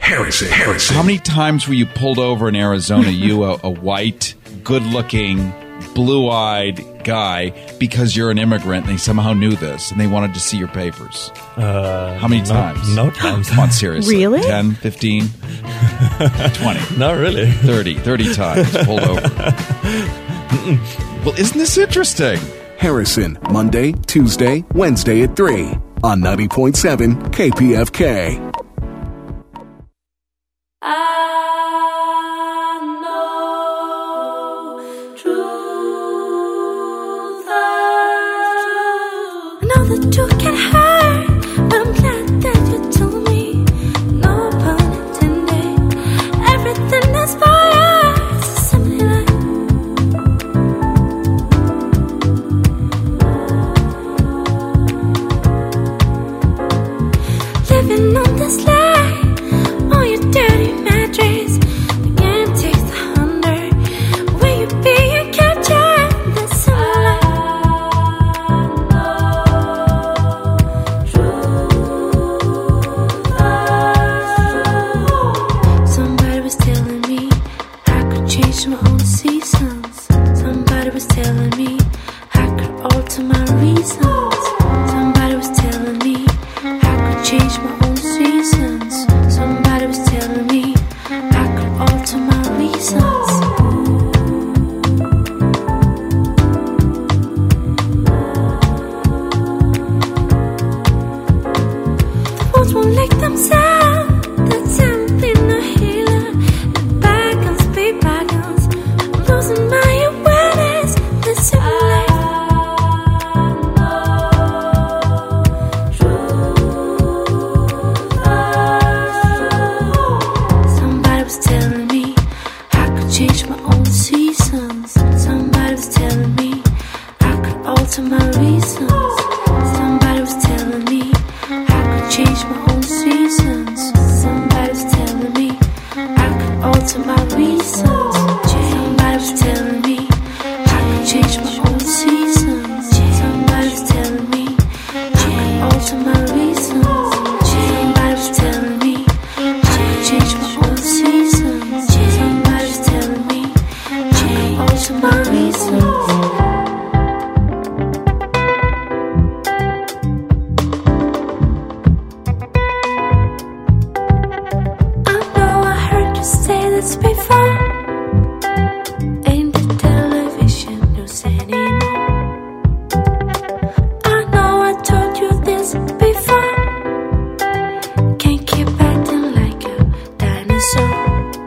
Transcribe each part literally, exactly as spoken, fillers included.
Harrison. Harrison. How many times were you pulled over in Arizona, you, a, a white, good-looking, blue-eyed guy, because you're an immigrant, and they somehow knew this, and they wanted to see your papers? Uh, How many no, times? No times. Come on, seriously. Really? ten, fifteen, twenty. Not really. thirty. thirty times pulled over. Well, isn't this interesting? Harrison, Monday, Tuesday, Wednesday at three on ninety point seven K P F K. That you can hurt, but I'm glad that you told me. No pun intended. Everything that's fire is simply like living on this lie on your dirty mattress. The game takes the hundred. Will you be a catcher? That's similar. My own seasons. Somebody was telling me I could alter my reasons. Somebody was telling me I could change my own seasons. Somebody was telling me I could alter my reasons. The words won't lick themselves. That's something I hear. The bygones be bygones. Losing my awareness, this is life. Somebody was telling me I could change my own seasons. Somebody was telling me I could alter my reasons. Somebody was telling me I could change my own seasons. Somebody was telling me I could alter my reasons. Somebody was telling me I could change my own seasons. Somebody was telling me I could alter my reasons. Somebody was telling me I could change my own seasons. Somebody was telling me I could alter my reasons. Before ain't the television news anymore. I know I told you this before. Can't keep acting like a dinosaur.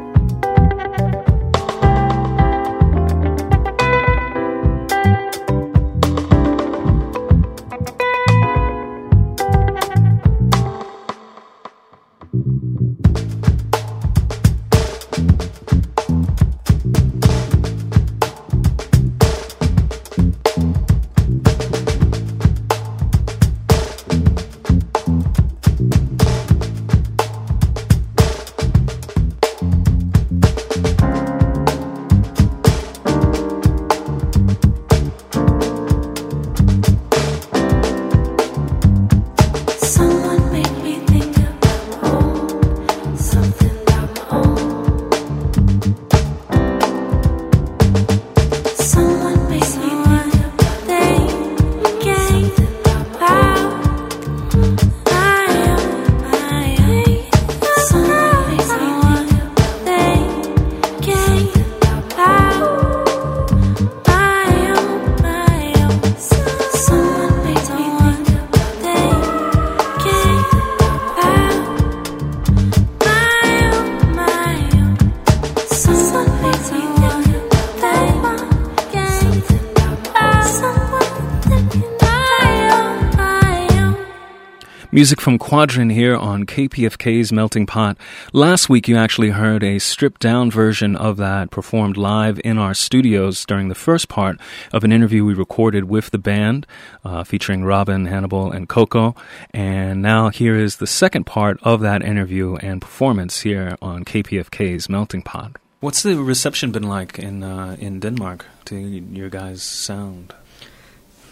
Music from Quadrant here on K P F K's Melting Pot. Last week you actually heard a stripped-down version of that performed live in our studios during the first part of an interview we recorded with the band uh, featuring Robin, Hannibal, and Coco. And now here is the second part of that interview and performance here on K P F K's Melting Pot. What's the reception been like in uh, in Denmark to your guys' sound?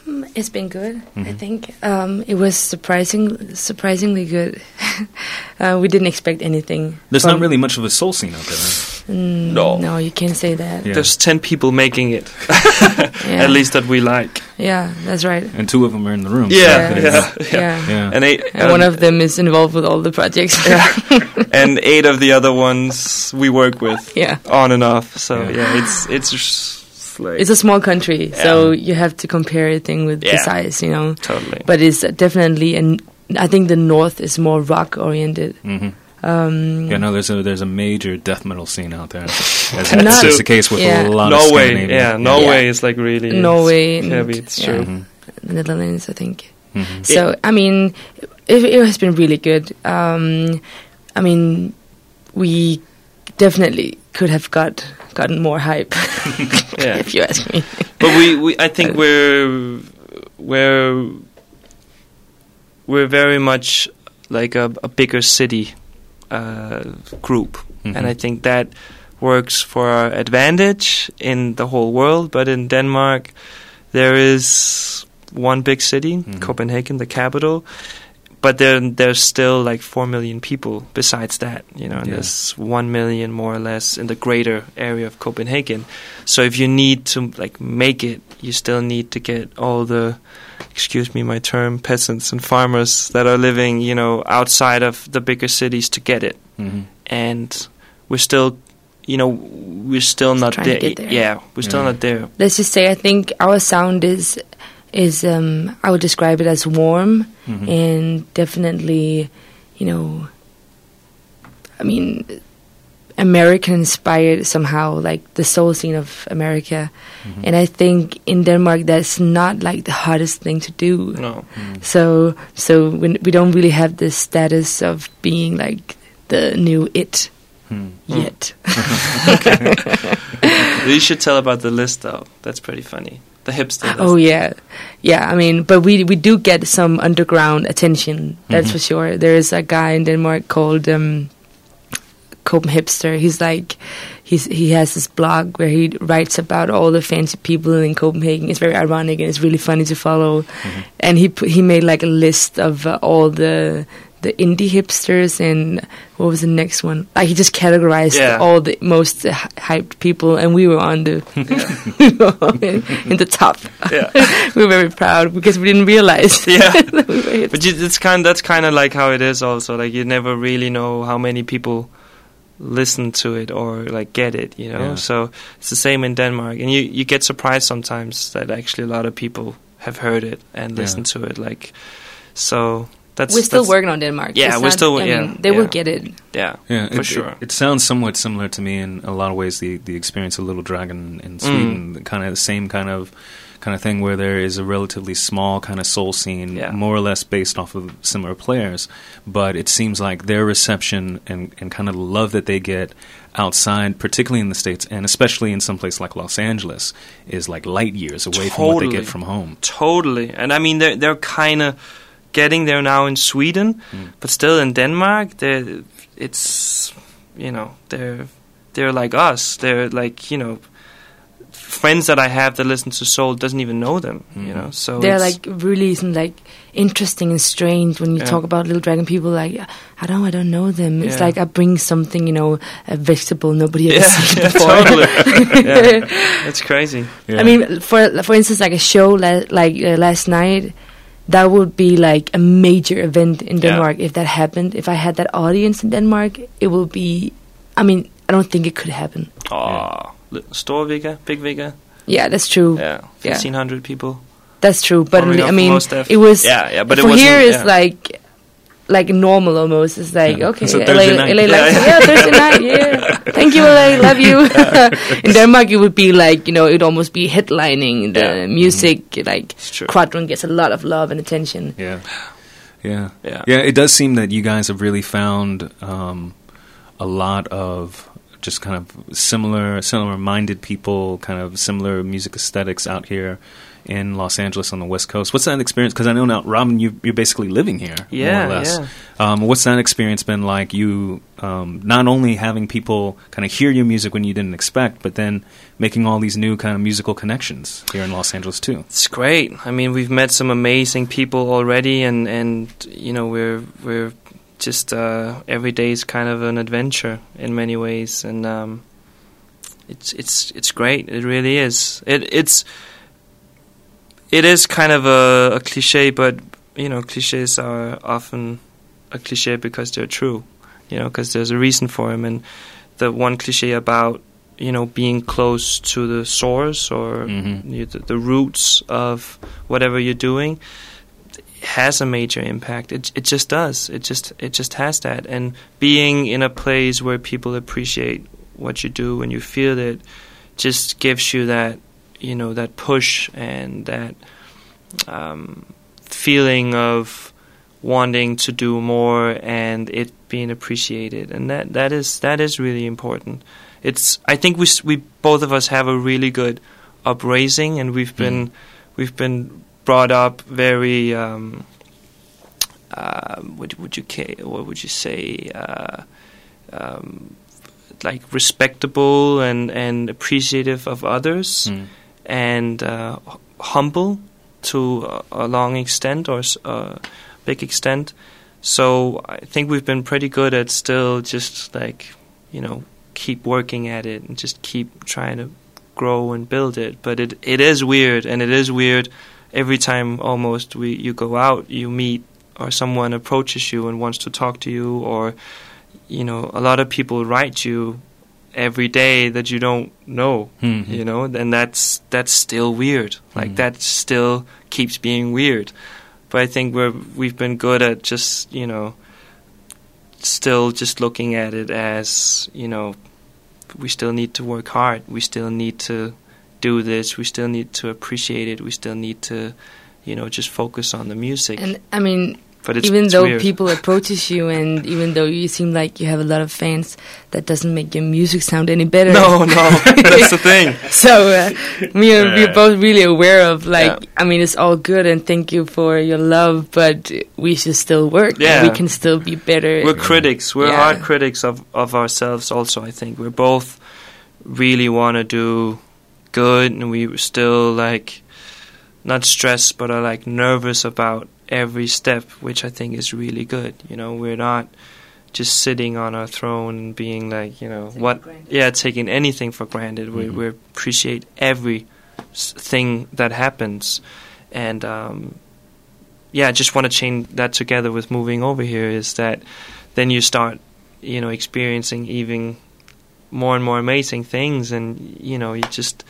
Um, it's been good. Mm-hmm. I think um, it was surprising, surprisingly good. uh, we didn't expect anything. There's not really much of a soul scene out there. Right? Mm, no, no, you can't say that. Yeah. There's ten people making it, yeah. at least that we like. Yeah, that's right. And two of them are in the room. Yeah, so yeah, yeah, yeah. yeah. And, eight, and um, one of them is involved with all the projects. Yeah. And eight of the other ones we work with. Yeah. On and off. So yeah, yeah it's it's. Just like it's a small country, yeah. so you have to compare everything with yeah. the size, you know. Totally. But it's definitely, and I think the north is more rock oriented. Mm-hmm. Um, yeah, no, there's a there's a major death metal scene out there. As Not, that's the case with yeah. a lot Norway, of Scandinavia. yeah, Norway yeah. is like really Norway, heavy. It's yeah. true. Mm-hmm. The Netherlands, I think. Mm-hmm. So I mean, it, it has been really good. Um, I mean, we definitely could have got gotten more hype, yeah. if you ask me. But we, we I think we're we're we're very much like a, a bigger city uh, group, mm-hmm. and I think that works for our advantage in the whole world. But in Denmark, there is one big city, mm-hmm. Copenhagen, the capital. But then there's still like four million people besides that, you know, and yeah. there's one million more or less in the greater area of Copenhagen. So if you need to like make it, you still need to get all the, excuse me my term, peasants and farmers that are living, you know, outside of the bigger cities to get it. Mm-hmm. And we're still, you know, we're still just not there. there. Yeah, we're still yeah. not there. Let's just say I think our sound is... is um, I would describe it as warm mm-hmm. and definitely, you know, I mean, American inspired somehow, like the soul scene of America. Mm-hmm. And I think in Denmark that's not like the hardest thing to do. No. Mm. So so we, we don't really have the status of being like the new it mm. yet. You should tell about the list though. That's pretty funny. The hipster list. Oh yeah, yeah. I mean, but we we do get some underground attention. That's mm-hmm. for sure. There is a guy in Denmark called um, Copenhagen Hipster. He's like, he's he has this blog where he writes about all the fancy people in Copenhagen. It's very ironic and it's really funny to follow. Mm-hmm. And he put, he made like a list of uh, all the. the indie hipsters, and what was the next one? Like he just categorized yeah. all the most uh, hyped people, and we were on the we were on in, in the top. Yeah. We were very proud because we didn't realize. Yeah, that we were hipsters. But you, it's kind. That's kind of like how it is. Also, like you never really know how many people listen to it or like get it. You know, yeah. so it's the same in Denmark, and you you get surprised sometimes that actually a lot of people have heard it and yeah. listened to it. Like so. That's, we're still that's, working on Denmark. Yeah, it's we're not, still. I yeah, mean, they yeah. will get it. Yeah, yeah, for it, sure. It, it sounds somewhat similar to me in a lot of ways. The the experience of Little Dragon in Sweden, mm. kind of the same kind of kind of thing, where there is a relatively small kind of soul scene, yeah. more or less based off of similar players. But it seems like their reception and and kind of the love that they get outside, particularly in the States, and especially in some place like Los Angeles, is like light years away totally. from what they get from home. Totally, and I mean they're they're kind of getting there now in Sweden, mm. but still in Denmark, they it's you know they're they're like us. They're like you know friends that I have that listen to soul doesn't even know them. Mm. You know, so they're it's like really like interesting and strange when you yeah. talk about Little Dragon. People like I don't I don't know them. It's yeah. like I bring something, you know, a vegetable nobody ever yeah, seen yeah, before. Totally, yeah. It's crazy. Yeah. I mean, for for instance, like a show la- like uh, last night. That would be like a major event in Denmark yeah. if that happened. If I had that audience in Denmark, it would be... I mean, I don't think it could happen. Oh, yeah. Store Vega, Big Vega. Yeah, that's true. Yeah, fifteen hundred yeah. people. That's true, but Following I mean, Mostaf. it was... Yeah, yeah, but for it wasn't... here, it's yeah. like... Like normal almost. It's like, yeah. okay, It's a L A, Thursday night. L A likes Yeah. it. Yeah, Thursday night, yeah. Thank you, L A, love you. In Denmark, it would be like, you know, it would almost be headlining the Yeah. music. Mm-hmm. Like, Quadron gets a lot of love and attention. Yeah. Yeah. Yeah. Yeah, it does seem that you guys have really found um, a lot of just kind of similar, similar-minded people, kind of similar music aesthetics out here in Los Angeles on the West Coast. What's that experience? Because I know now, Robin, you, you're basically living here, yeah, more or less. Yeah. Um, what's that experience been like? You um, not only having people kind of hear your music when you didn't expect, but then making all these new kind of musical connections here in Los Angeles too. It's great. I mean, we've met some amazing people already, and, and you know, we're we're just uh, every day is kind of an adventure in many ways, and um, it's it's it's great. It really is. It it's it is kind of a, a cliche, but you know, cliches are often a cliche because they're true. You know, because there's a reason for them, and the one cliche about you know being close to the source or mm-hmm. you, the, the roots of whatever you're doing has a major impact. It it just does. It just it just has that. And being in a place where people appreciate what you do and you feel it just gives you that you know that push and that um, feeling of wanting to do more and it being appreciated. And that that is that is really important. It's I think we we both of us have a really good upraising, and we've been mm. we've been brought up very um, uh, what would you what would you say uh, um, like respectable and, and appreciative of others mm. and uh, humble to a, a long extent or a big extent. So I think we've been pretty good at still just like you know keep working at it and just keep trying to grow and build it. But it it is weird, and it is weird. Every time almost we you go out, you meet or someone approaches you and wants to talk to you, or you know a lot of people write you every day that you don't know, mm-hmm. you know, and that's that's still weird. Like mm-hmm. that still keeps being weird. But I think we're we've been good at just you know still just looking at it as you know we still need to work hard. We still need to do this. We still need to appreciate it. We still need to, you know, just focus on the music. And I mean, but it's, even it's though weird. people approaches you, and even though you seem like you have a lot of fans, that doesn't make your music sound any better. No, no, that's the thing. So uh, we are we're both really aware of like, yeah. I mean, it's all good, and thank you for your love, but we should still work. Yeah, and we can still be better. We're critics. We're yeah. hard critics of of ourselves. Also, I think we're both really want to do good, and we still like not stressed but are like nervous about every step, which I think is really good. You know, we're not just sitting on our throne and being like, you know, taking what yeah taking anything for granted. Mm-hmm. we we appreciate every s- thing that happens, and um yeah I just want to chain that together with moving over here, is that then you start you know experiencing even more and more amazing things, and you know you just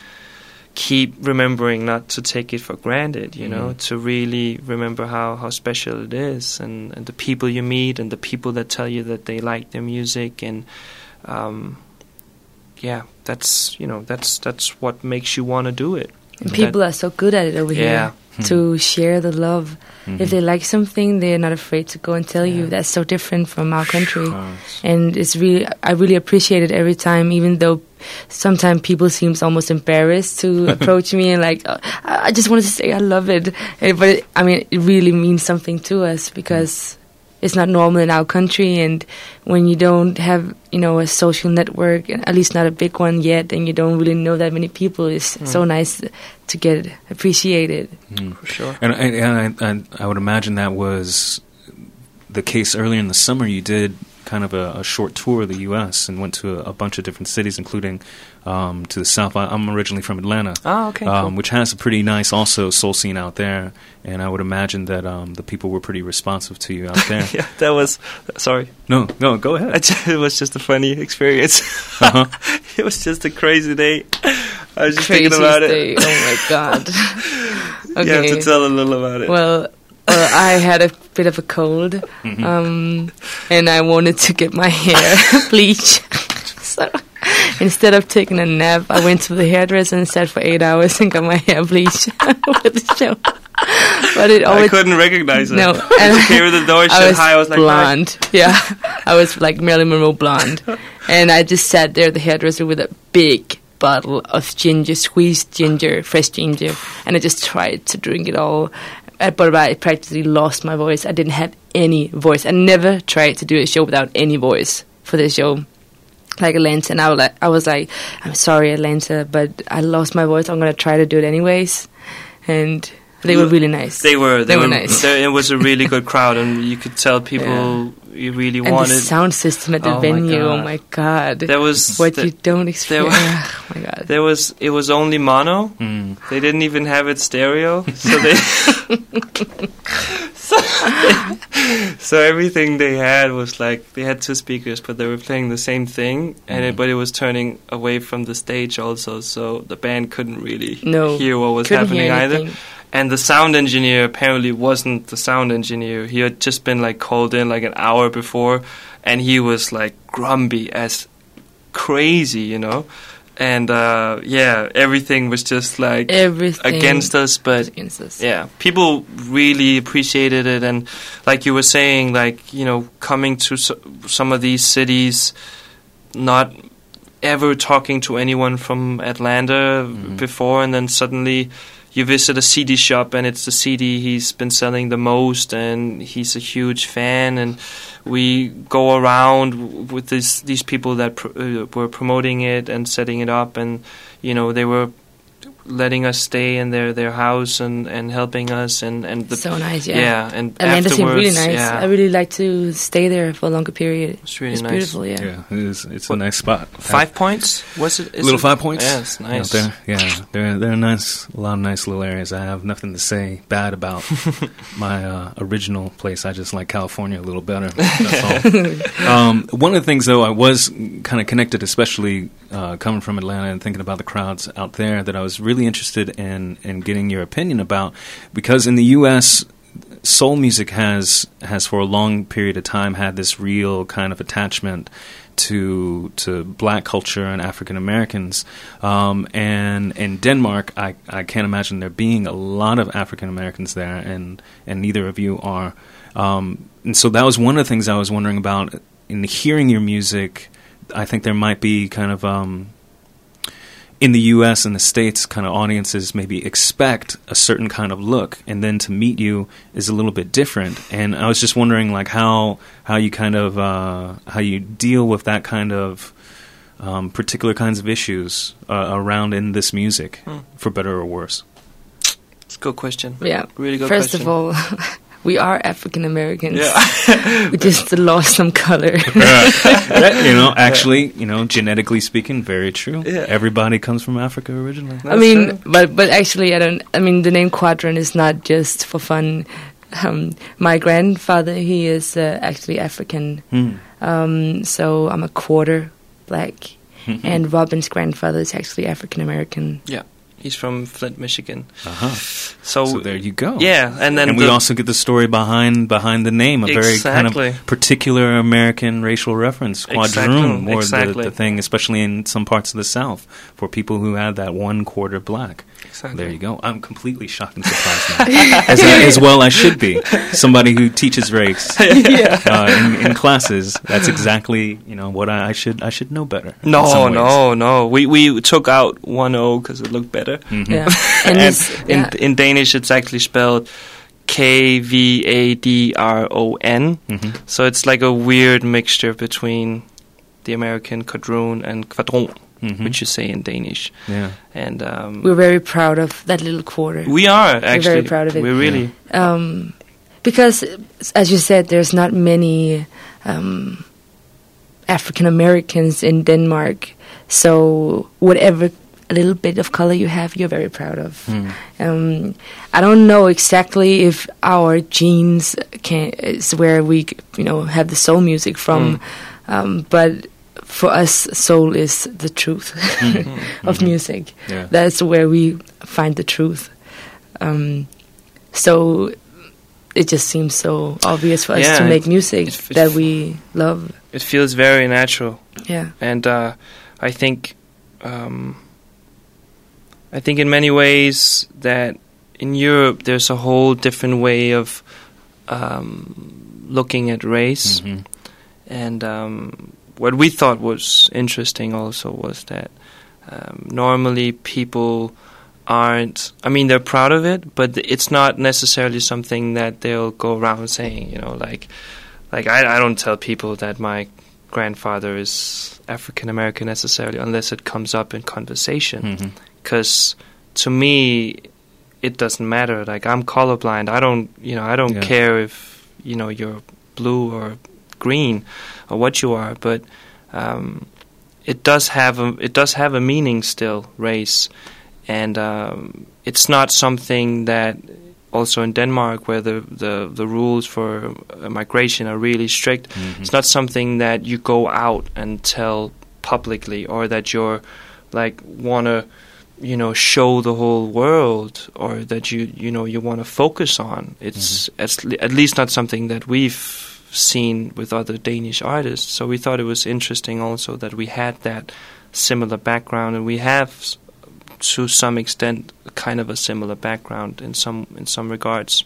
keep remembering not to take it for granted, you know, mm. to really remember how, how special it is, and, and the people you meet, and the people that tell you that they like their music, and um, yeah, that's you know that's that's what makes you want to do it. And people that, are so good at it over yeah. here to share the love. Mm-hmm. If they like something, they're not afraid to go and tell yeah. you. That's so different from our country. Oh, and it's really, I really appreciate it every time, even though sometimes people seem almost embarrassed to approach me and like, oh, I just wanted to say I love it. But it, I mean, it really means something to us because mm. it's not normal in our country. And when you don't have, you know, a social network, at least not a big one yet, and you don't really know that many people, it's mm. so nice to get appreciated. Mm. For sure. And, and, and I, and I would imagine that was the case earlier in the summer. You did kind of a, a short tour of the U S and went to a, a bunch of different cities, including um, to the south. I, I'm originally from Atlanta, oh, okay, um, cool. which has a pretty nice also soul scene out there. And I would imagine that um, the people were pretty responsive to you out there. Yeah, that was, sorry. No, no, go ahead. Just, it was just a funny experience. Uh-huh. It was just a crazy day. I was just Craziest thinking about day. it. Oh my God. Okay. You have to tell a little about it. Well, well, I had a bit of a cold, mm-hmm. um, and I wanted to get my hair bleached. So instead of taking a nap, I went to the hairdresser and sat for eight hours and got my hair bleached for the show. but it always I couldn't recognize it. no. And I came to the door, I shit was high. I was like, blonde. Yeah, I was like Marilyn Monroe blonde, and I just sat there, the hairdresser, with a big bottle of ginger, squeezed ginger, fresh ginger, and I just tried to drink it all. Uh, But I practically lost my voice. I didn't have any voice. I never tried to do a show without any voice for the show. Like Atlanta, and I was like, I was like, I'm sorry, Atlanta, but I lost my voice. I'm gonna try to do it anyways, and they were really nice. They were. They, They were, were nice. they- It was a really good crowd, and you could tell people you really And wanted. the sound system at the Oh my venue, oh God. my god, There was what the- you don't experience. were- Oh my god. There was. It was only mono. Mm. They didn't even have it stereo, so they. so, so everything they had was like they had two speakers, but they were playing the same thing, and it, but it was turning away from the stage also, so the band couldn't really No, hear what was couldn't happening hear either. anything. And the sound engineer apparently wasn't the sound engineer. He had just been like called in like an hour before, and he was like grumpy as crazy, you know. And uh, yeah, everything was just like Everything against us. was But against us. yeah, people really appreciated it, and like you were saying, like you know, coming to so- some of these cities, not ever talking to anyone from Atlanta Mhm. before, and then suddenly you visit a C D shop and it's the C D he's been selling the most, and he's a huge fan, and we go around w- with this, these people that pr- uh, were promoting it and setting it up, and you know they were letting us stay in their, their house and, and helping us, and, and the So nice, yeah. yeah, and Atlanta seemed really afterwards, nice. yeah, I really like to stay there for a longer period. it's really It's nice. beautiful, yeah. Yeah, it is, it's What- a nice spot. Five points? Was it? Is little it? Five Points. Yeah, it's nice. Out there. Yeah, they're they're nice. A lot of nice little areas. I have nothing to say bad about my uh, original place. I just like California a little better. That's all. um, one of the things, though, I was kind of connected, especially uh, coming from Atlanta and thinking about the crowds out there, that I was really interested in in getting your opinion about, because in the U S soul music has has for a long period of time had this real kind of attachment to to black culture and African Americans, um, and in Denmark, I, I can't imagine there being a lot of African Americans there, and and neither of you are, um, and so that was one of the things I was wondering about in hearing your music. I think there might be kind of um, in the U S and the States, kind of audiences maybe expect a certain kind of look, and then to meet you is a little bit different. And I was just wondering, like, how how you kind of uh, how you deal with that kind of um, particular kinds of issues uh, around in this music, Hmm. for better or worse. It's a good question. Yeah. Really good First question. of all, we are African Americans. Yeah. We just lost some color. That, you know, actually, you know, genetically speaking, very true. Yeah. Everybody comes from Africa originally. I mean, but but actually, I don't. I mean, the name Quadrant is not just for fun. Um, my grandfather, he is uh, actually African, Hmm. um, so I'm a quarter black, and Robin's grandfather is actually African American. Yeah, he's from Flint, Michigan. Uh-huh. So, So there you go. yeah, and then and the, we also get the story behind behind the name, a very kind Exactly. of particular American racial reference, quadroon, Exactly, or exactly. the, the thing, especially in some parts of the South, for people who had that one quarter black. Exactly. There you go. I'm completely shocked and surprised now, as, as well I should be. Somebody who teaches race uh, in, in classes. That's exactly you know what I, I should I should know better. in No, some ways. no, no. We we took out one O because it looked better. Mhm. Yeah, and, And he's- in yeah. in Danish, it's actually spelled K V A D R O N. Mhm. So it's like a weird mixture between the American quadroon and quadron, Mhm. which you say in Danish. Yeah. And um, we're very proud of that little quarter. we are actually very proud of it. We're really Um, because, as you said, there's not many um, African Americans in Denmark. So whatever a little bit of color you have, you're very proud of. Mm. Um, I don't know exactly if our genes can is where we, you know, have the soul music from, um, but for us, soul is the truth of music. Yeah. That's where we find the truth. Um, so it just seems so obvious for us Yeah, to make it- music it- it- that we love. it feels very natural. Yeah. And uh, I think, um, I think in many ways that in Europe, there's a whole different way of um, looking at race. Mm-hmm. And um, what we thought was interesting also was that um, normally people aren't, I mean, they're proud of it, but it's not necessarily something that they'll go around saying, you know, like, like I, I don't tell people that my grandfather is African American necessarily unless it comes up in conversation. Because mm-hmm. to me, it doesn't matter. Like, I'm colorblind. I don't, you know, I don't yeah. care if, you know, you're blue or green or what you are, but um, it does have a it does have a meaning still, race, and um, it's not something that also in Denmark where the the, the rules for migration are really strict. Mm-hmm. It's not something that you go out and tell publicly or that you're like want to you know show the whole world or that you you know you want to focus on. It's mm-hmm. at, at least not something that we've seen with other Danish artists. So we thought it was interesting also that we had that similar background, and we have to some extent kind of a similar background in some in some regards.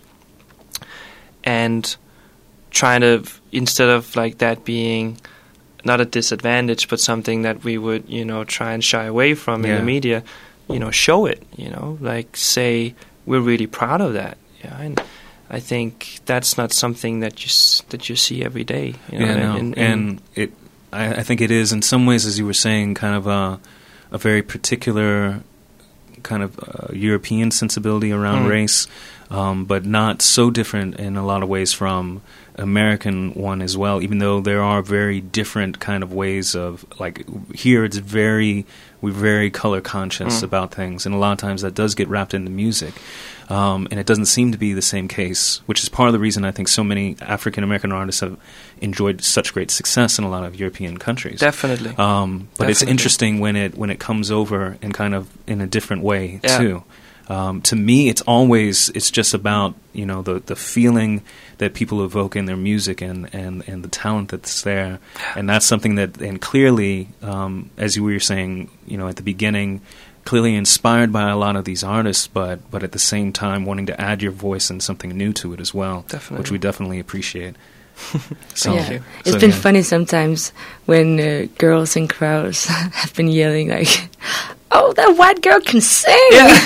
And trying to, instead of like that being not a disadvantage but something that we would, you know, try and shy away from yeah. in the media, you know, show it, you know, like say we're really proud of that. Yeah, and I think that's not something that you s- that you see every day. You know, yeah, no. and, and, and it, I, I think it is in some ways, as you were saying, kind of a, a very particular kind of uh, European sensibility around mm. race, um, but not so different in a lot of ways from American one as well. Even though there are very different kind of ways of like here, it's very we're very color conscious mm. about things, and a lot of times that does get wrapped into music. Um, and it doesn't seem to be the same case, which is part of the reason I think so many African-American artists have enjoyed such great success in a lot of European countries. Definitely. Um, but Definitely. It's interesting when it when it comes over in kind of in a different way, yeah. too. Um, to me, it's always, it's just about, you know, the, the feeling that people evoke in their music and, and, and the talent that's there. And that's something that, and clearly, um, as you were saying, you know, at the beginning, clearly inspired by a lot of these artists, but but at the same time wanting to add your voice and something new to it as well, definitely. Which we definitely appreciate. So, yeah. It's so, been yeah. funny sometimes when uh, girls in crowds have been yelling like, "Oh, that white girl can sing!" Yeah.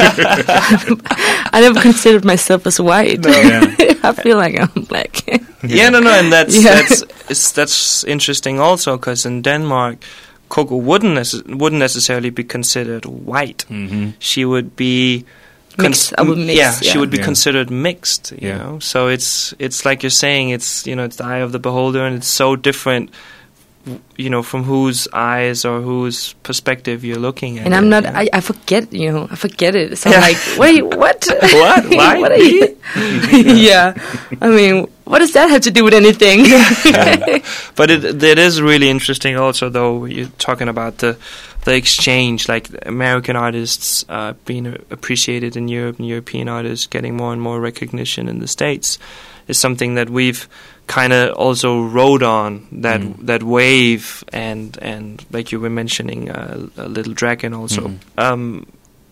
I never considered myself as white. No. Yeah. I feel like I'm black. yeah. yeah, no, no, and that's yeah. that's it's, that's interesting also because in Denmark, Coco wouldn't nece- wouldn't necessarily be considered white. Mm-hmm. She would be mixed. I would mix. Yeah, yeah, she would be yeah. considered mixed. You yeah. know, so it's it's like you're saying, it's you know, it's the eye of the beholder, and it's so different. You know, from whose eyes or whose perspective you're looking at. And I'm it, not. yeah. I, I forget. You know, I forget it. So Yeah. I'm like, wait, what? What? Why? What are you? yeah. I mean, what does that have to do with anything? Yeah. But it it is really interesting. Also, though, you're talking about the the exchange, like American artists uh, being appreciated in Europe and European artists getting more and more recognition in the States, is something that we've kind of also rode on that mm. that wave, and and like you were mentioning, uh, a Little Dragon also. Mm. Um,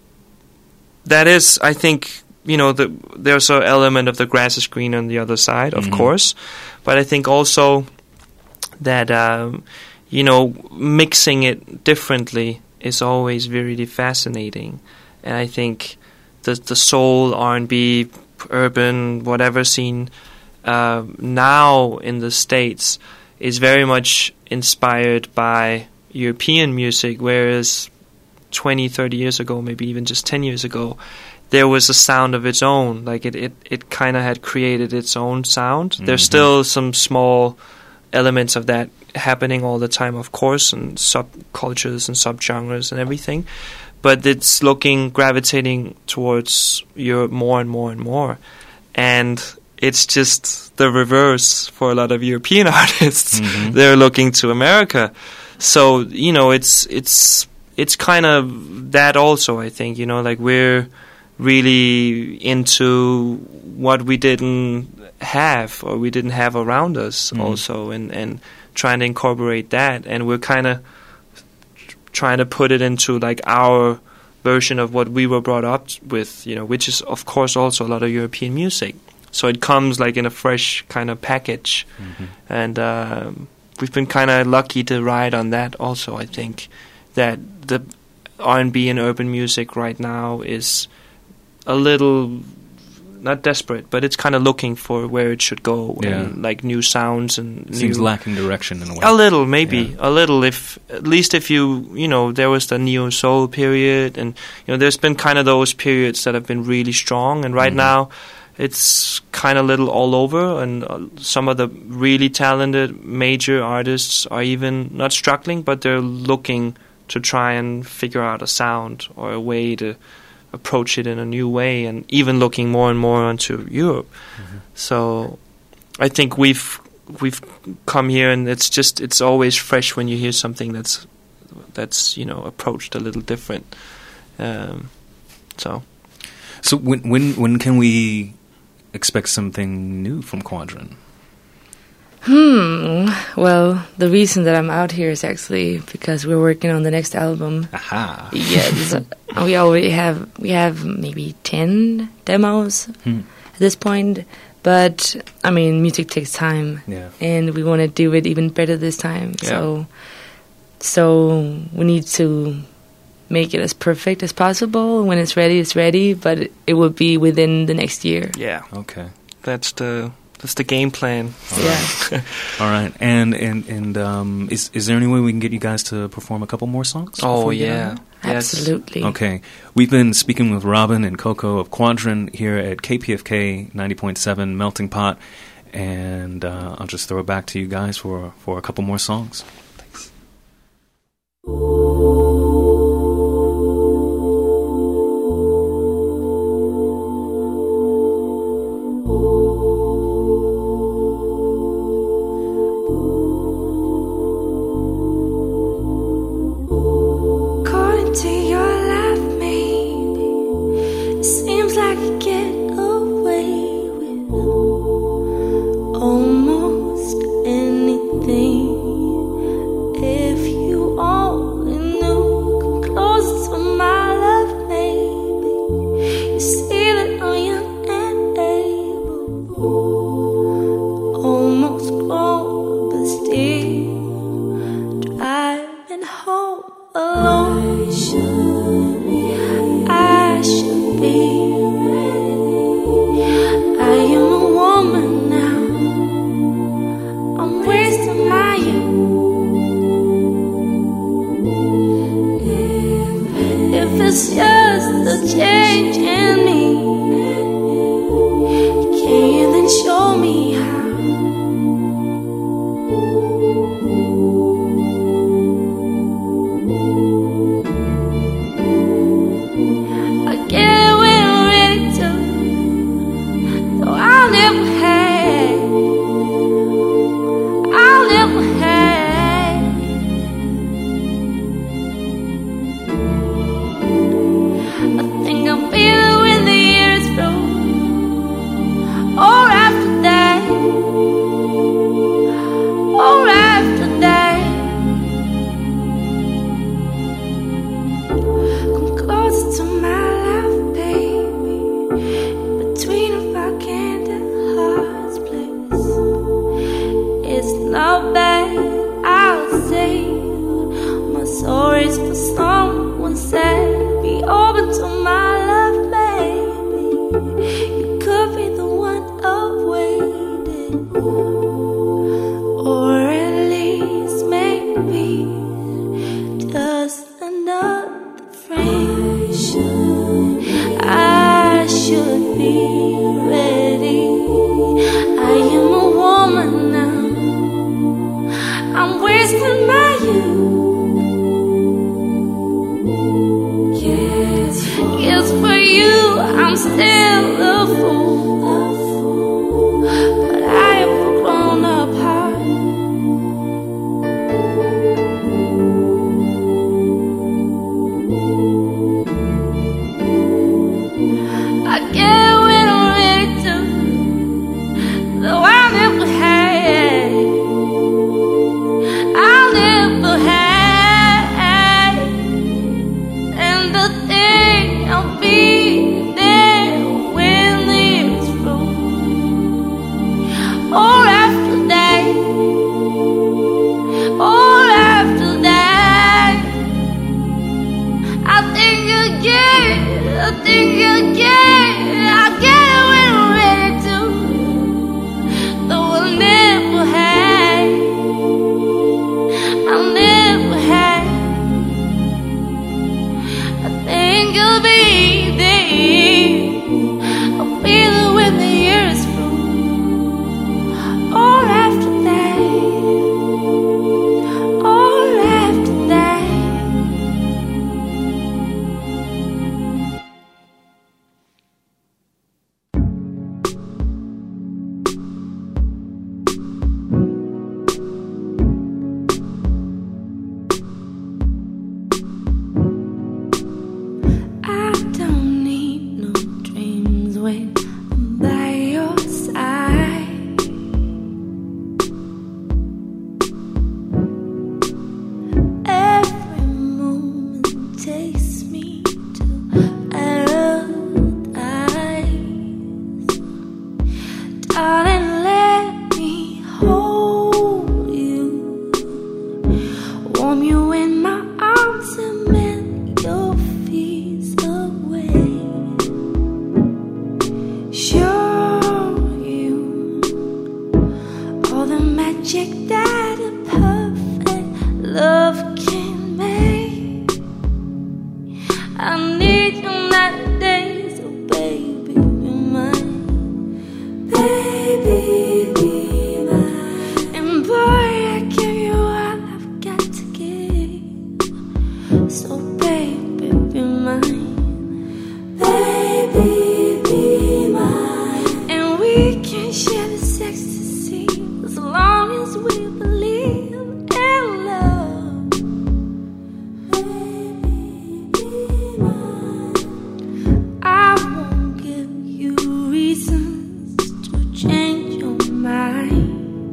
that is, I think, you know, the, there's an element of the grass is green on the other side, of mm-hmm. course, but I think also that um, you know, mixing it differently is always very fascinating, and I think the the soul, R and B, urban, whatever scene uh, now in the States is very much inspired by European music, whereas twenty, thirty years ago, maybe even just ten years ago, there was a sound of its own. Like it, it, it kind of had created its own sound. Mm-hmm. There's still some small elements of that happening all the time, of course, and subcultures and subgenres and everything. But it's looking, gravitating towards Europe more and more and more. And it's just the reverse for a lot of European artists. Mm-hmm. They're looking to America. So, you know, it's it's it's kind of that also, I think. You know, like we're really into what we didn't have or we didn't have around us mm-hmm. also, and, and trying to incorporate that. And we're kind of trying to put it into like our version of what we were brought up with, you know, which is of course also a lot of European music. So it comes like in a fresh kind of package, mm-hmm. and um, we've been kind of lucky to ride on that. Also, I think that the R and B and urban music right now is a little, not desperate, but it's kind of looking for where it should go, yeah. and like new sounds and it seems new, lacking direction in a way. A little, maybe yeah. a little. If at least if you you know there was the neo soul period, and you know there's been kind of those periods that have been really strong, and right mm-hmm. now it's kind of little all over, and uh, some of the really talented major artists are even not struggling, but they're looking to try and figure out a sound or a way to approach it in a new way, and even looking more and more onto Europe. Mm-hmm. So I think we've we've come here, and it's just it's always fresh when you hear something that's that's you know approached a little different. Um, so so when when when can we expect something new from Quadron? Hmm. Well, the reason that I'm out here is actually because we're working on the next album. Aha. Yes. we already have we have maybe ten demos hmm. at this point, but I mean, music takes time, yeah. and we want to do it even better this time. Yeah. So, so we need to make it as perfect as possible. When it's ready, it's ready, but it, it will be within the next year. Yeah. Okay. That's the that's the game plan. All right. Yeah. All right. And and and um, is is there any way we can get you guys to perform a couple more songs? Oh yeah. Yes. Absolutely. Okay. We've been speaking with Robin and Coco of Quadron here at K P F K ninety point seven Melting Pot, and uh, I'll just throw it back to you guys for for a couple more songs. Thanks. I think I'll be there when So baby, be mine. Baby, be mine. And we can share this ecstasy as long as we believe in love. Baby, be mine. I won't give you reasons to change your mind.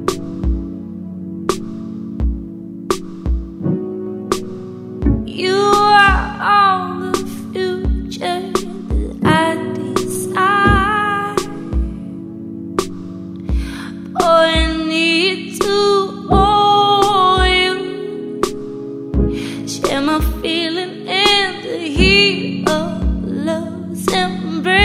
You are all the future that I desire. Oh, I need to hold you, share my feeling in the heat of love's embrace.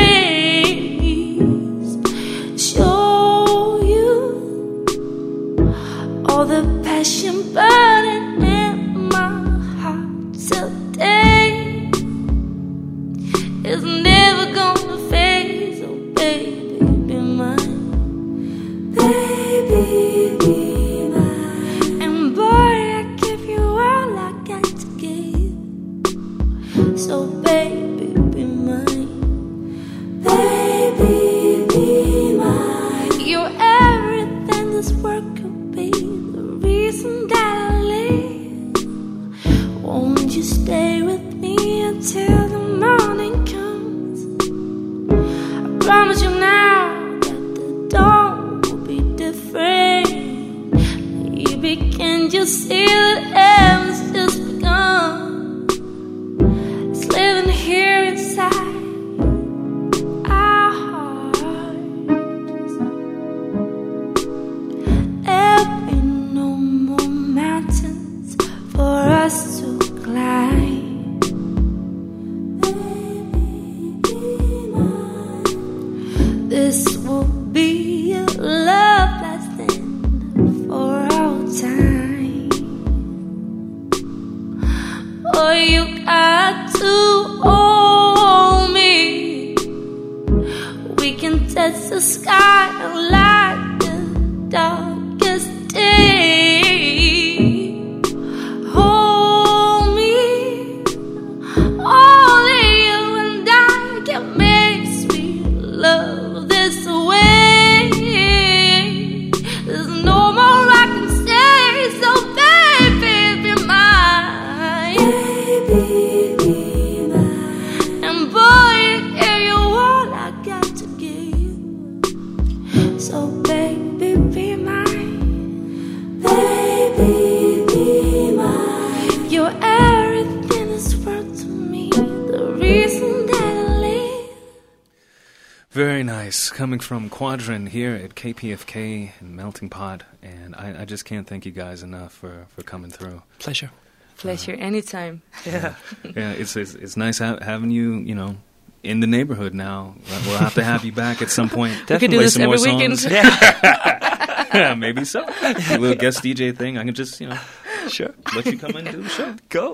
Show you all the passion burning in my heart today. It's never gonna fade, so baby, be mine. Baby, be mine. And boy, I give you all I got to give. So baby, be mine. Baby, be mine. You're everything this world could be, the reason that I live. Won't you stay with me until the morning comes? I promise you now that the dawn will be different. Baby, can't you see that heaven's just begun? It's living here inside our hearts. There'll be no more mountains for us to climb. This will be a love lasting for all time. Oh, you got to hold me. We can touch the sky and light the darkest day. Hold me. Only you and I can make sweet love this way. There's no more I can say, so baby, be mine. Baby, be mine. And boy, if you all I got to give. So baby, be mine. Baby, be mine. You're everything this world to me, the reason that I live. Very nice. Coming from Quadrant here at K P F K in Melting Pot. And I, I just can't thank you guys enough for, for coming through. Pleasure. Pleasure, anytime. Yeah. Yeah, it's it's, it's nice ha- having you, you know, in the neighborhood now. We'll have to have you back at some point. We could do Play this some every more weekend. songs. Yeah, maybe so. A little guest D J thing. I can just, you know, Sure. let you come in and do the show. Go.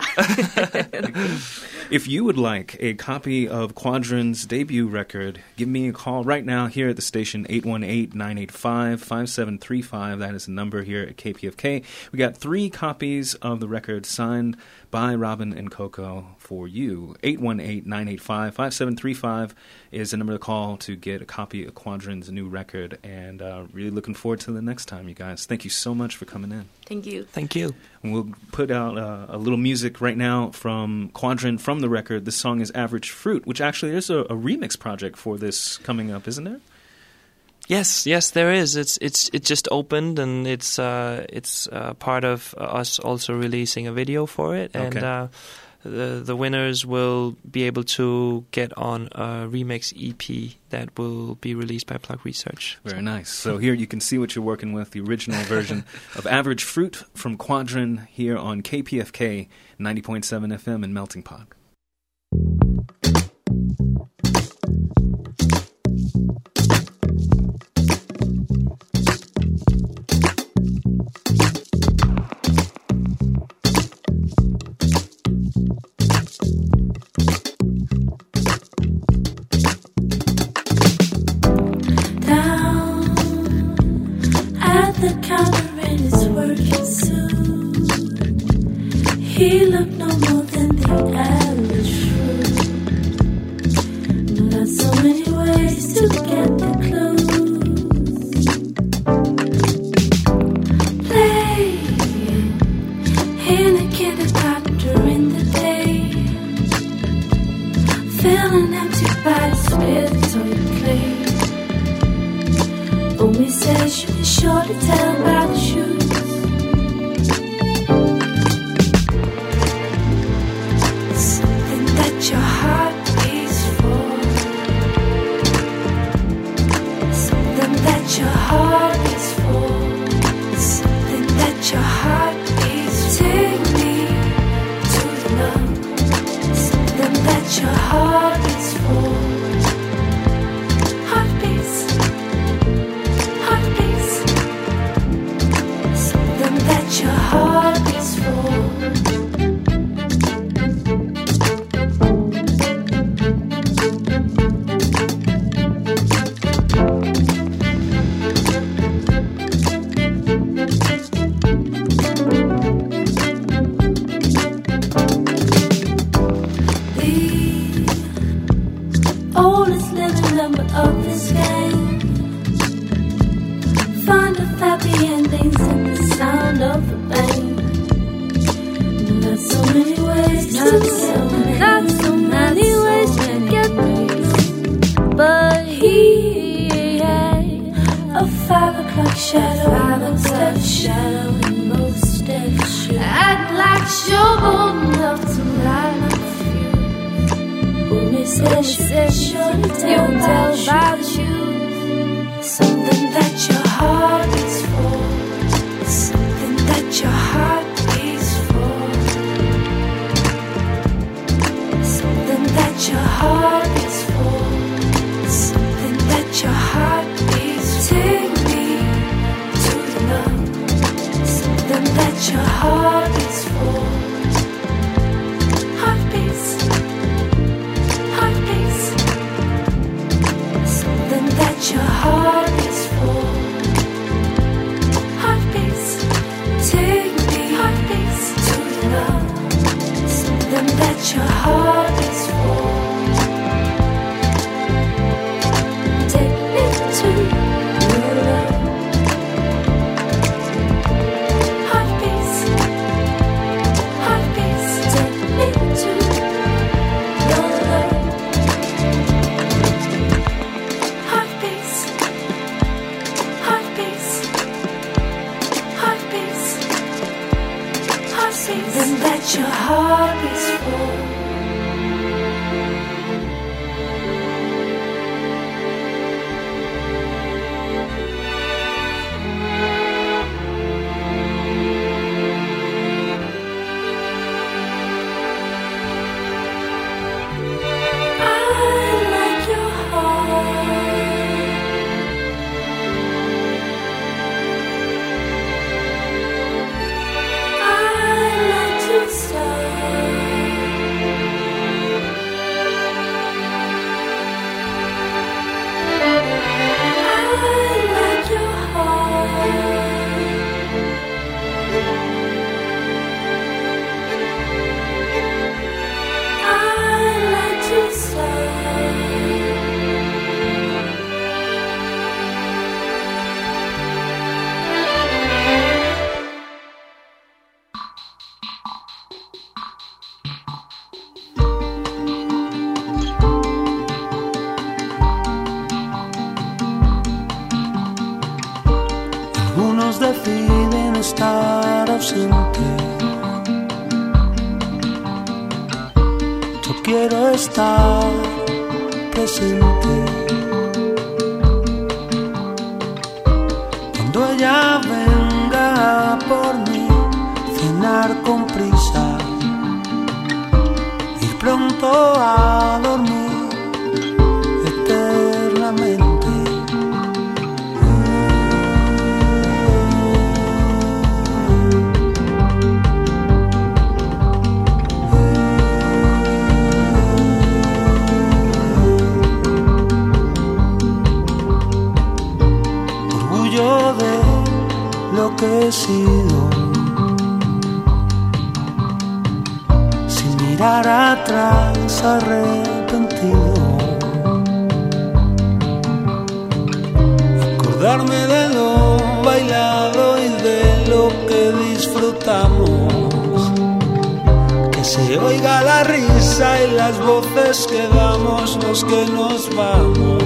If you would like a copy of Quadrant's debut record, give me a call right now here at the station, eight one eight, nine eight five, five seven three five. That is the number here at K P F K. We got three copies of the record signed by Robin and Coco for you. eight one eight, nine eight five, five seven three five is the number to call to get a copy of Quadrant's new record. And uh, really looking forward to the next time, you guys. Thank you so much for coming in. Thank you. Thank you. And we'll put out uh, a little music right now from Quadrant from the record. This song is Average Fruit, which actually is a, a remix project for this coming up, isn't there? Yes, yes, there is. It's it's it just opened, and it's uh, it's uh, part of uh, us also releasing a video for it, and Okay. uh, the the winners will be able to get on a remix E P that will be released by Plug Research. Very nice. So here you can see what you're working with, the original version of Average Fruit from Quadrant here on K P F K ninety point seven F M in Melting Pot. The counter and it's working soon. He looked no more than the average fruit. Not so many ways to get the clues. Playing in a kindergarten during the day, feeling empty by the spirits of your clay. Only says you be sure to tell by the shoes. Something that your heart beats for. Something that your heart beats for. Something that your heart beats for. Take me to the love. Something that your heart beats for. Heartbeats. Heartbeats. Something that your heart beats for. The oldest living member of this game, fond of happy endings and the sound of the bang. Not so many ways to get me, not so many ways to get me. But he had a five o'clock shadow, five o'clock shadow in most steps. Act like you're bold enough to light up a fuse. Only says sure to tell by the shoes. Something that your heart beats for. Something that your heart beats for. Something that your heart beats for. Something that your heart beats for. Take me to the love. Something that your heart beats for. Heartbeats. Heartbeats. Something that your heart beats for. Heartbeats. Take me. Heartbeats to the love. Something that your heart beats for. Take me to your love. Heartbeats. Heartbeats. Take me to your love. Heartbeats. Heartbeats. Heartbeats. Heartbeats. Something that your heart beats for. I like your heart. I like to start. I like your heart. I like to start. Algunos deciden estar ausentes. Yo quiero estar presente. Cuando ella venga por mí, cenar con prisa, ir pronto a dormir eternamente. Que he sido, mirar atrás arrepentido, acordarme de lo bailado y de lo que disfrutamos, que se oiga la risa y las voces que damos los que nos vamos.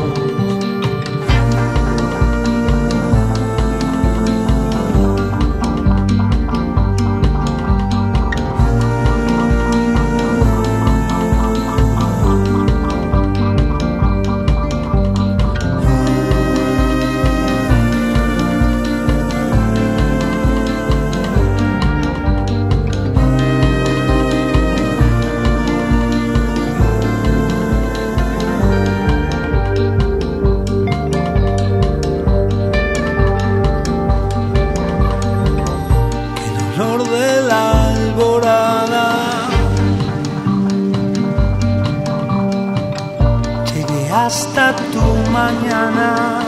Hasta tu mañana,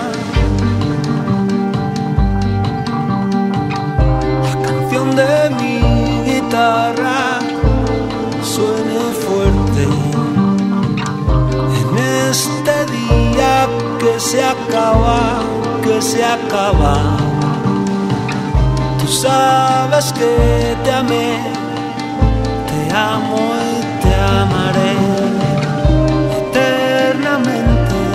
la canción de mi guitarra suene fuerte en este día que se acaba, que se acaba. Tú sabes que te amé, te amo y te amaré eternamente.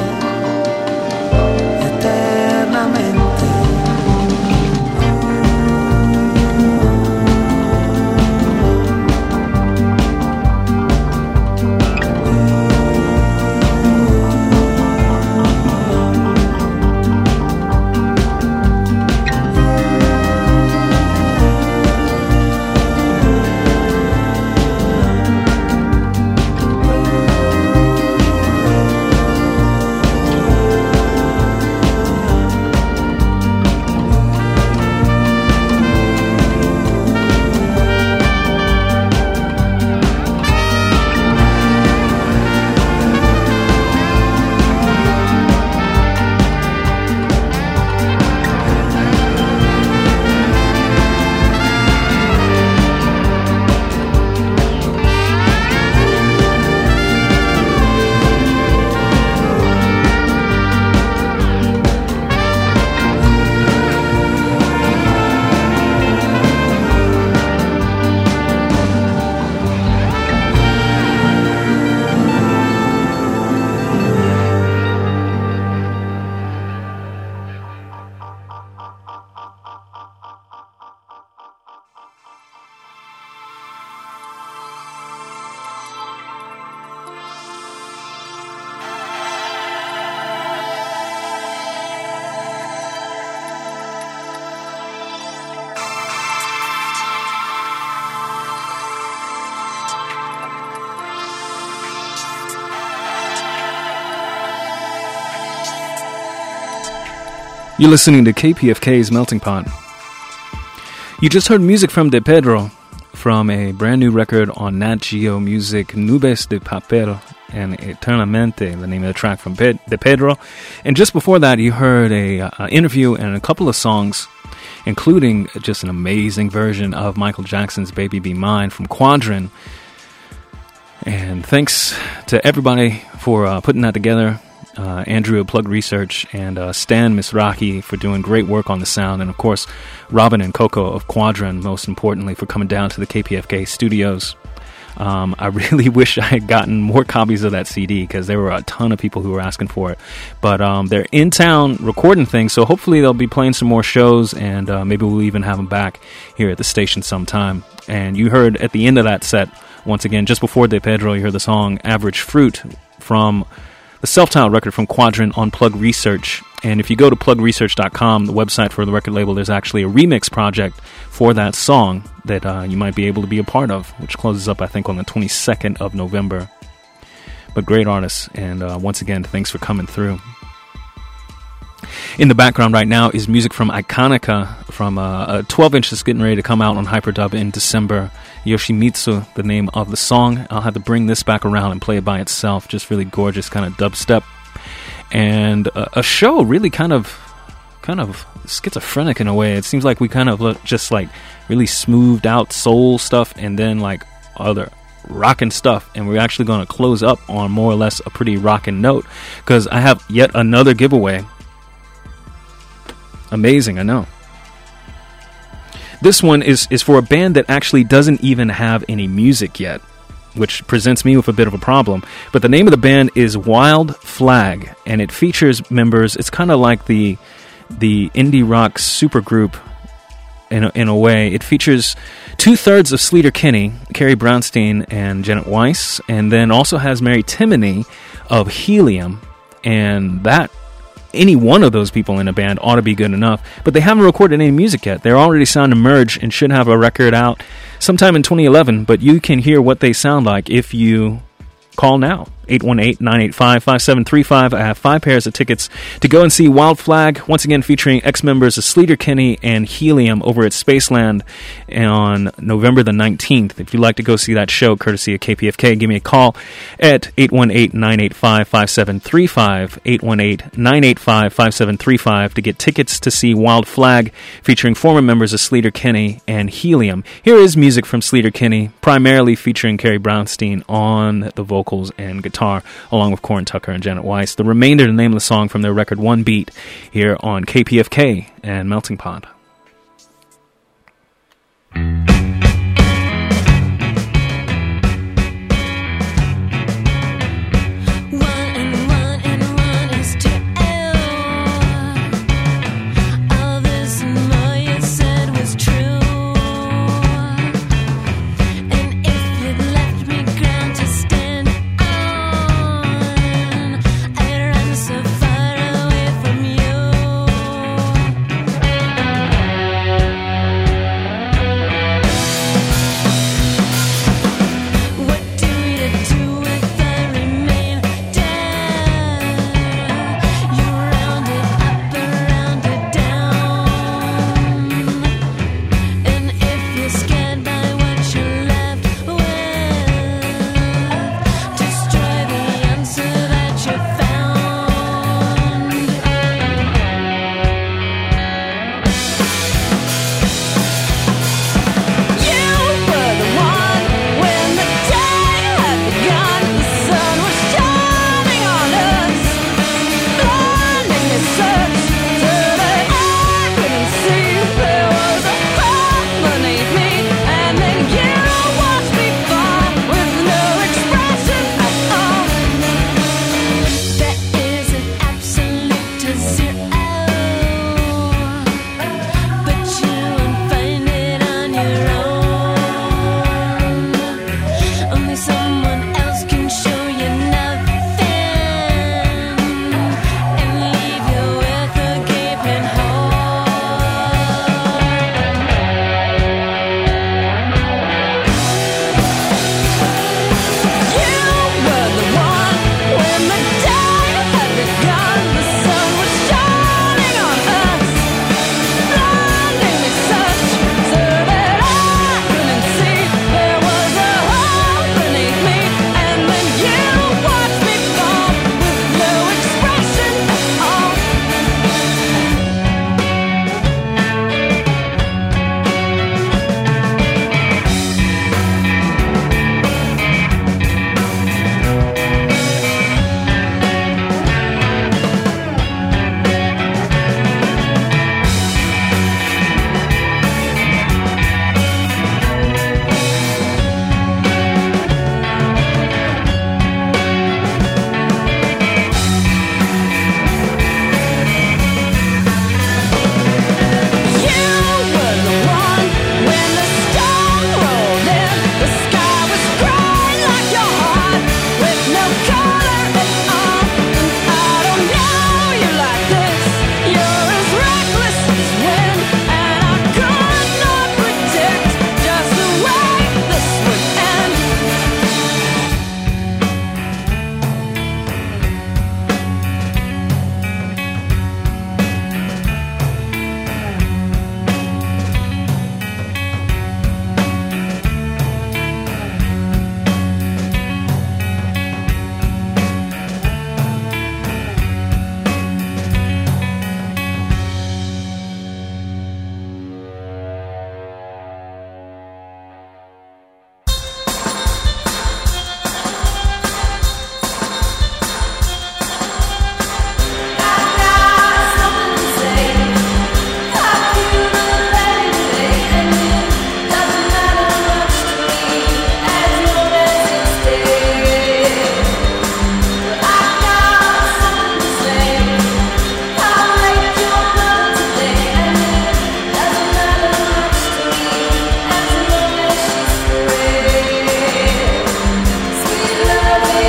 You're listening to K P F K's Melting Pot. You just heard music from De Pedro from a brand new record on Nat Geo Music, Nubes de Papel and Eternamente, the name of the track from Pe- De Pedro. And just before that, you heard a uh, interview and a couple of songs, including just an amazing version of Michael Jackson's Baby Be Mine from Quadrin. And thanks to everybody for uh, putting that together. Uh, Andrew of Plug Research and uh, Stan Misraki for doing great work on the sound, and of course Robin and Coco of Quadrin, most importantly, for coming down to the K P F K studios. Um, I really wish I had gotten more copies of that C D because there were a ton of people who were asking for it. But um, they're in town recording things, so hopefully they'll be playing some more shows, and uh, maybe we'll even have them back here at the station sometime. And you heard at the end of that set, once again, just before De Pedro, you heard the song Average Fruit from the self-titled record from Quadrin on Plug Research. And if you go to plug research dot com, the website for the record label, there's actually a remix project for that song that uh, you might be able to be a part of, which closes up, I think, on the twenty-second of November. But great artists, and uh, once again, thanks for coming through. In the background right now is music from Iconica, from uh, a twelve inch that's getting ready to come out on Hyperdub in December. Yoshimitsu, the name of the song. I'll have to bring this back around and play it by itself. Just really gorgeous kind of dubstep. And uh, a show really kind of kind of schizophrenic in a way. It seems like we kind of look just like really smoothed out soul stuff, and then like other rockin' stuff, and we're actually going to close up on more or less a pretty rockin' note, because I have yet another giveaway. Amazing, I know. This one is, is for a band that actually doesn't even have any music yet, which presents me with a bit of a problem. But the name of the band is Wild Flag, and it features members. It's kind of like the the indie rock supergroup in a, in a way. It features two-thirds of Sleater-Kinney, Carrie Brownstein and Janet Weiss, and then also has Mary Timony of Helium, and that any one of those people in a band ought to be good enough, but they haven't recorded any music yet. They're already signed to Merge and should have a record out sometime in twenty eleven, but you can hear what they sound like if you call now. eight one eight, nine eight five, five seven three five. I have five pairs of tickets to go and see Wild Flag, once again featuring ex-members of Sleater-Kinney and Helium over at Spaceland on November the nineteenth. If you'd like to go see that show, courtesy of K P F K, give me a call at eight one eight, nine eight five, five seven three five, eight one eight, nine eight five, five seven three five to get tickets to see Wild Flag featuring former members of Sleater-Kinney and Helium. Here is music from Sleater-Kinney, primarily featuring Carrie Brownstein on the vocals and guitar, along with Corin Tucker and Janet Weiss. The remainder, the name of the song from their record One Beat, here on K P F K and Melting Pot. You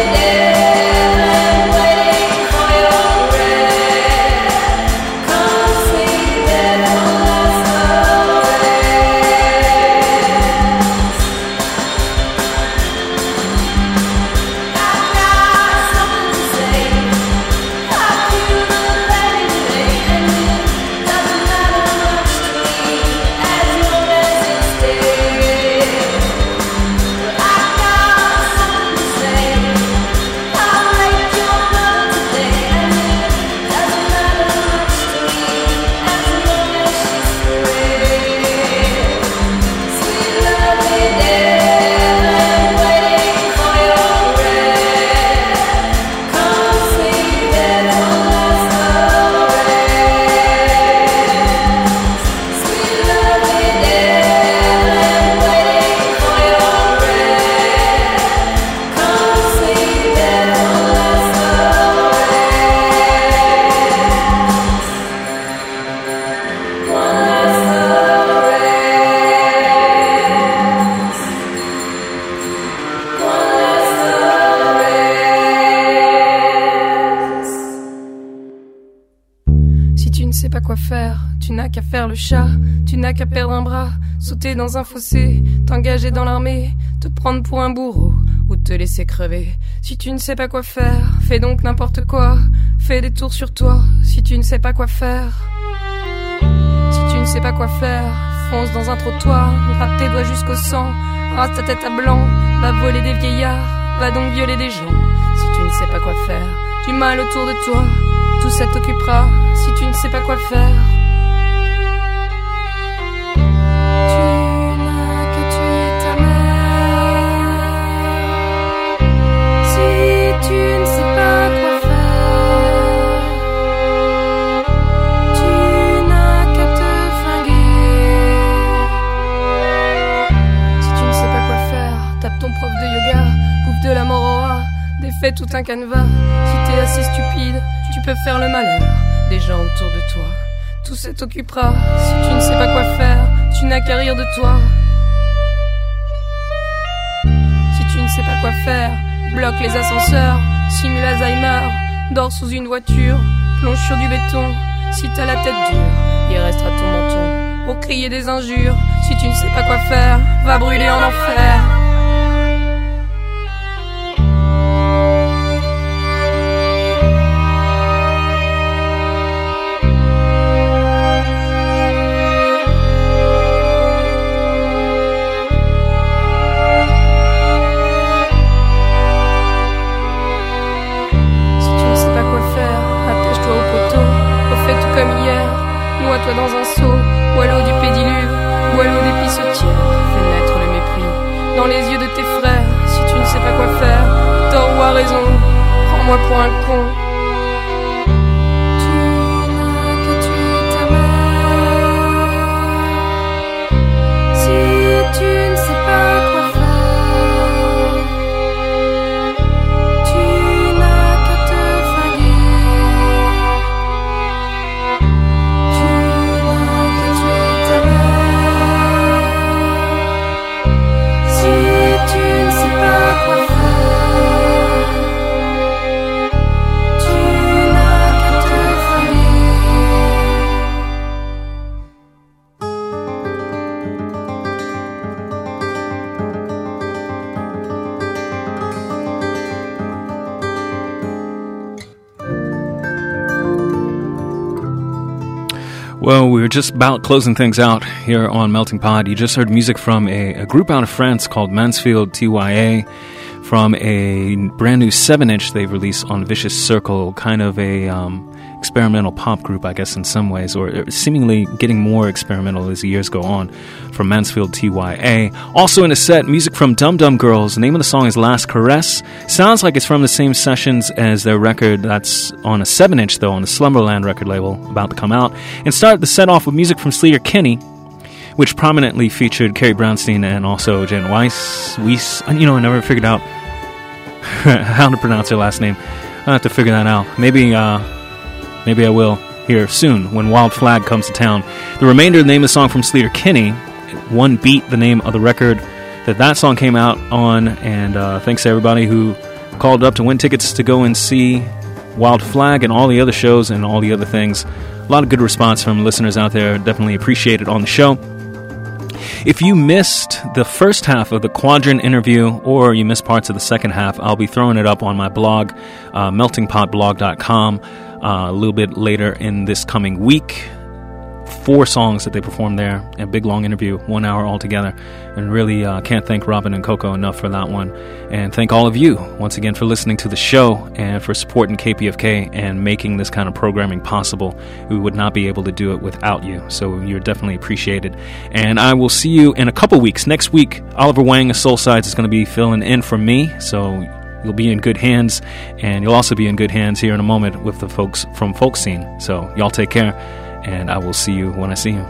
quoi faire, tu n'as qu'à faire le chat, tu n'as qu'à perdre un bras, sauter dans un fossé, t'engager dans l'armée, te prendre pour un bourreau ou te laisser crever. Si tu ne sais pas quoi faire, fais donc n'importe quoi, fais des tours sur toi. Si tu ne sais pas quoi faire, si tu ne sais pas quoi faire, fonce dans un trottoir, gratte tes doigts jusqu'au sang, rase ta tête à blanc, va voler des vieillards, va donc violer des gens. Si tu ne sais pas quoi faire, du mal autour de toi, tout ça t'occupera. Si tu ne sais pas quoi faire, tu n'as qu'à tuer ta mère. Si tu ne sais pas quoi faire, tu n'as qu'à te flinguer. Si tu ne sais pas quoi faire, tape ton prof de yoga, bouffe de la morora, défais tout un canevas. Si t'es assez stupide, tu peux faire le malheur des gens autour de toi. Tout ça t'occupera. Si tu ne sais pas quoi faire, tu n'as qu'à rire de toi. Si tu ne sais pas quoi faire, bloque les ascenseurs, simule Alzheimer, dors sous une voiture, plonge sur du béton. Si t'as la tête dure, il restera ton menton pour crier des injures. Si tu ne sais pas quoi faire, va brûler en enfer. Noie-toi dans un seau, ou à l'eau du pédiluve, ou à l'eau des pissotières. Fais naître le mépris dans les yeux de tes frères. Si tu ne sais pas quoi faire, tort ou à raison, prends-moi pour un con. Tu n'as qu'à tuer ta mère. Si tu ne sais pas quoi faire, tu n'as qu'à te flinguer. Well, we were just about closing things out here on Melting Pot. You just heard music from a, a group out of France called Mansfield T Y A, from a brand new seven inch they've released on Vicious Circle, kind of a um, experimental pop group, I guess, in some ways, or seemingly getting more experimental as the years go on, from Mansfield T Y A. Also in a set, music from Dum Dum Girls. The name of the song is Last Caress. Sounds like it's from the same sessions as their record that's on a seven inch, though, on the Slumberland record label, about to come out. And started the set off with music from Sleater-Kinney, which prominently featured Carrie Brownstein and also Jen Weiss. Weiss. You know, I never figured out how to pronounce her last name. I'll have to figure that out. Maybe, uh, maybe I will here soon when Wild Flag comes to town. The remainder of the name of the song from Sleater-Kinney, One Beat, the name of the record that that song came out on. And uh, thanks to everybody who called up to win tickets to go and see Wild Flag and all the other shows and all the other things. A lot of good response from listeners out there. Definitely appreciate it on the show. If you missed the first half of the Quadrant interview or you missed parts of the second half, I'll be throwing it up on my blog, uh, melting pot blog dot com, uh, a little bit later in this coming week. Four songs that they performed there, a big long interview, one hour altogether. And really uh, can't thank Robin and Coco enough for that one. And thank all of you once again for listening to the show and for supporting K P F K and making this kind of programming possible. We would not be able to do it without you, so you're definitely appreciated. And I will see you in a couple weeks. Next week, Oliver Wang of Soulsides is going to be filling in for me, so you'll be in good hands, and you'll also be in good hands here in a moment with the folks from Folk Scene. So y'all take care, and I will see you when I see you.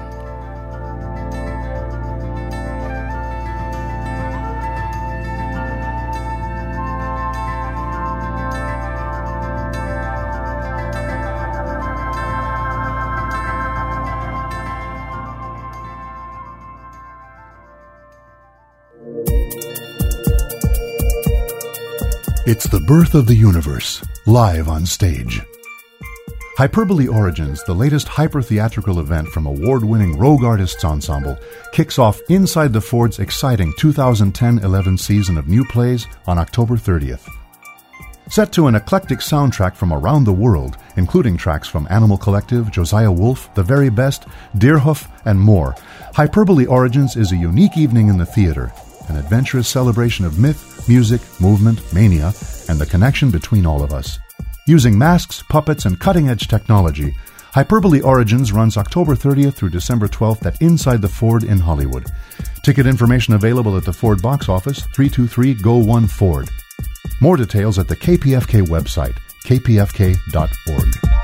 It's the birth of the universe, live on stage. Hyperbole Origins, the latest hyper-theatrical event from award-winning Rogue Artists Ensemble, kicks off inside the Ford's exciting two thousand ten eleven season of new plays on October thirtieth. Set to an eclectic soundtrack from around the world, including tracks from Animal Collective, Josiah Wolf, The Very Best, Deerhoof, and more, Hyperbole Origins is a unique evening in the theater, an adventurous celebration of myth, music, movement, mania, and the connection between all of us. Using masks, puppets, and cutting-edge technology, Hyperbole Origins runs October thirtieth through December twelfth at Inside the Ford in Hollywood. Ticket information available at the Ford box office, three two three G O one Ford. More details at the K P F K website, k p f k dot org.